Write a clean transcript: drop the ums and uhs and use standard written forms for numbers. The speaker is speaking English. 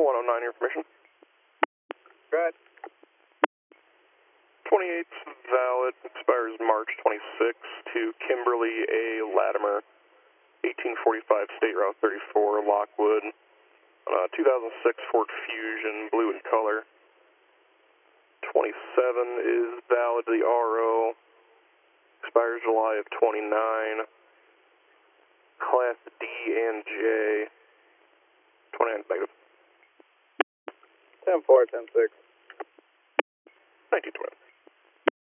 109 information. Go ahead. 28 valid, expires March 26 to Kimberly A. Latimer, 1845 State Route 34, Lockwood. 2006 Ford Fusion, blue in color. 27 is valid to the RO, expires July of 29. Class D and J, 29 negative. 10-4, 10-6. 1920.